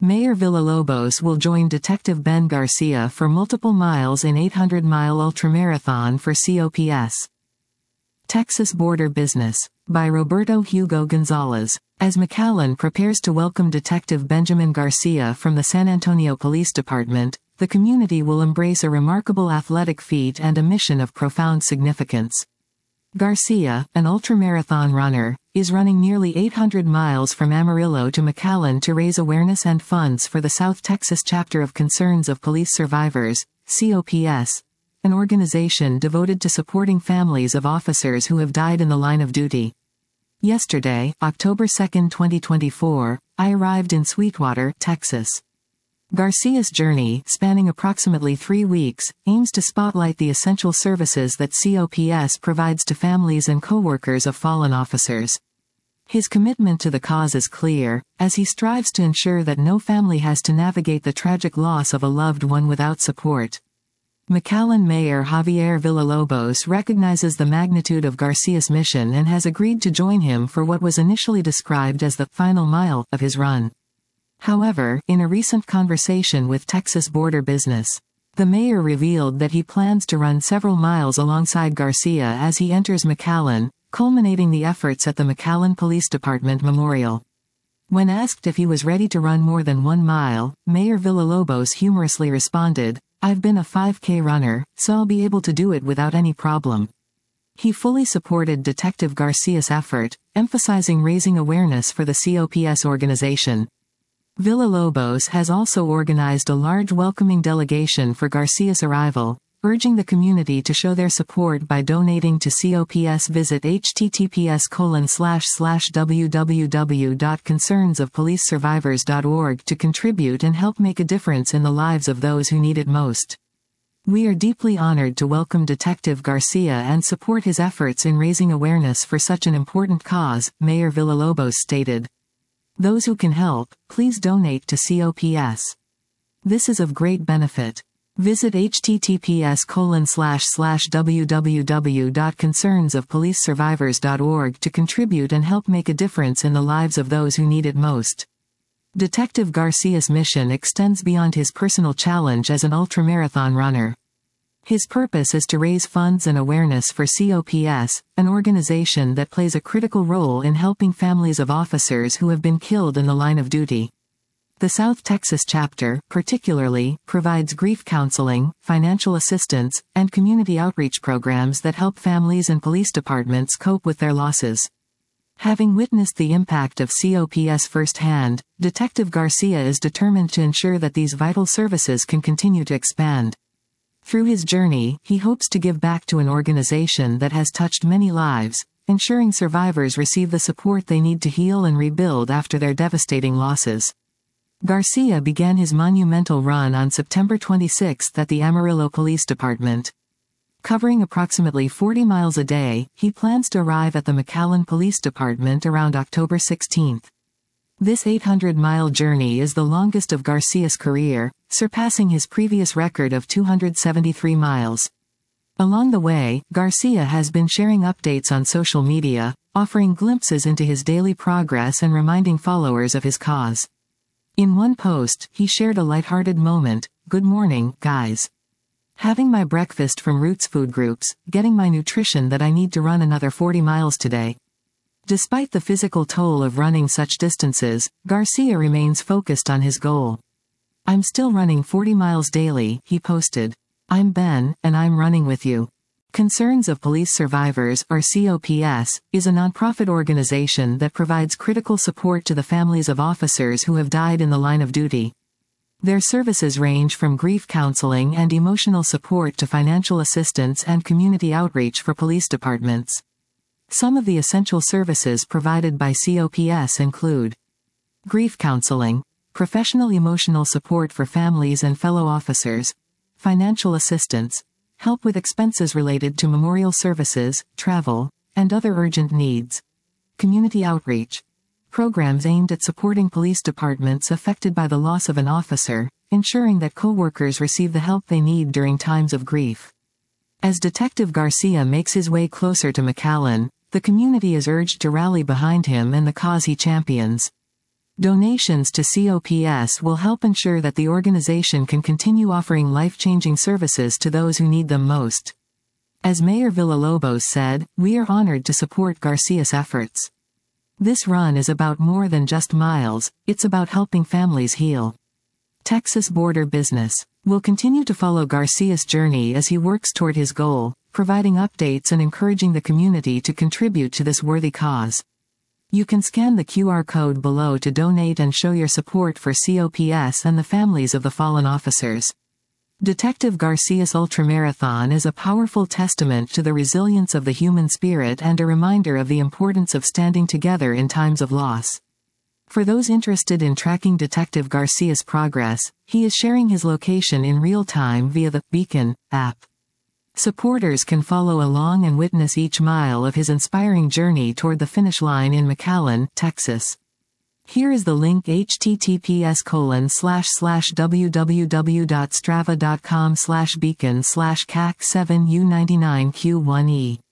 Mayor Villalobos will join Detective Ben Garcia for multiple miles in 800-mile ultramarathon for COPS. Texas Border Business, by Roberto Hugo Gonzalez. As McAllen prepares to welcome Detective Benjamin Garcia from the San Antonio Police Department, the community will embrace a remarkable athletic feat and a mission of profound significance. Garcia, an ultramarathon runner, is running nearly 800 miles from Amarillo to McAllen to raise awareness and funds for the South Texas chapter of Concerns of Police Survivors, COPS, an organization devoted to supporting families of officers who have died in the line of duty. Yesterday, October 2, 2024, I arrived in Sweetwater, Texas. Garcia's journey, spanning approximately 3 weeks, aims to spotlight the essential services that COPS provides to families and coworkers of fallen officers. His commitment to the cause is clear, as he strives to ensure that no family has to navigate the tragic loss of a loved one without support. McAllen Mayor Javier Villalobos recognizes the magnitude of Garcia's mission and has agreed to join him for what was initially described as the final mile of his run. However, in a recent conversation with Texas Border Business, the mayor revealed that he plans to run several miles alongside Garcia as he enters McAllen, culminating the efforts at the McAllen Police Department Memorial. When asked if he was ready to run more than 1 mile, Mayor Villalobos humorously responded, "I've been a 5K runner, so I'll be able to do it without any problem." He fully supported Detective Garcia's effort, emphasizing raising awareness for the COPS organization. Villalobos has also organized a large welcoming delegation for Garcia's arrival, urging the community to show their support by donating to COPS. Visit https://www.concernsofpolicesurvivors.org to contribute and help make a difference in the lives of those who need it most. We are deeply honored to welcome Detective Garcia and support his efforts in raising awareness for such an important cause, Mayor Villalobos stated. Those who can help, please donate to COPS. This is of great benefit. Visit https://www.concernsofpolicesurvivors.org to contribute and help make a difference in the lives of those who need it most. Detective Garcia's mission extends beyond his personal challenge as an ultramarathon runner. His purpose is to raise funds and awareness for COPS, an organization that plays a critical role in helping families of officers who have been killed in the line of duty. The South Texas chapter, particularly, provides grief counseling, financial assistance, and community outreach programs that help families and police departments cope with their losses. Having witnessed the impact of COPS firsthand, Detective Garcia is determined to ensure that these vital services can continue to expand. Through his journey, he hopes to give back to an organization that has touched many lives, ensuring survivors receive the support they need to heal and rebuild after their devastating losses. Garcia began his monumental run on September 26 at the Amarillo Police Department. Covering approximately 40 miles a day, he plans to arrive at the McAllen Police Department around October 16. This 800-mile journey is the longest of Garcia's career, surpassing his previous record of 273 miles. Along the way, Garcia has been sharing updates on social media, offering glimpses into his daily progress and reminding followers of his cause. In one post, he shared a lighthearted moment, "Good morning, guys. Having my breakfast from Roots Food Groups, getting my nutrition that I need to run another 40 miles today." Despite the physical toll of running such distances, Garcia remains focused on his goal. "I'm still running 40 miles daily," he posted. "I'm Ben, and I'm running with you." Concerns of Police Survivors, or COPS, is a nonprofit organization that provides critical support to the families of officers who have died in the line of duty. Their services range from grief counseling and emotional support to financial assistance and community outreach for police departments. Some of the essential services provided by COPS include grief counseling, professional emotional support for families and fellow officers, financial assistance, help with expenses related to memorial services, travel, and other urgent needs, community outreach, programs aimed at supporting police departments affected by the loss of an officer, ensuring that coworkers receive the help they need during times of grief. As Detective Garcia makes his way closer to McAllen, the community is urged to rally behind him and the cause he champions. Donations to COPS will help ensure that the organization can continue offering life-changing services to those who need them most. As Mayor Villalobos said, "We are honored to support Garcia's efforts. This run is about more than just miles, it's about helping families heal." Texas Border Business will continue to follow Garcia's journey as he works toward his goal, providing updates and encouraging the community to contribute to this worthy cause. You can scan the QR code below to donate and show your support for COPS and the families of the fallen officers. Detective Garcia's Ultramarathon is a powerful testament to the resilience of the human spirit and a reminder of the importance of standing together in times of loss. For those interested in tracking Detective Garcia's progress, he is sharing his location in real time via the Beacon app. Supporters can follow along and witness each mile of his inspiring journey toward the finish line in McAllen, Texas. Here is the link: https://www.strava.com/beacon/CAC7U99Q1E.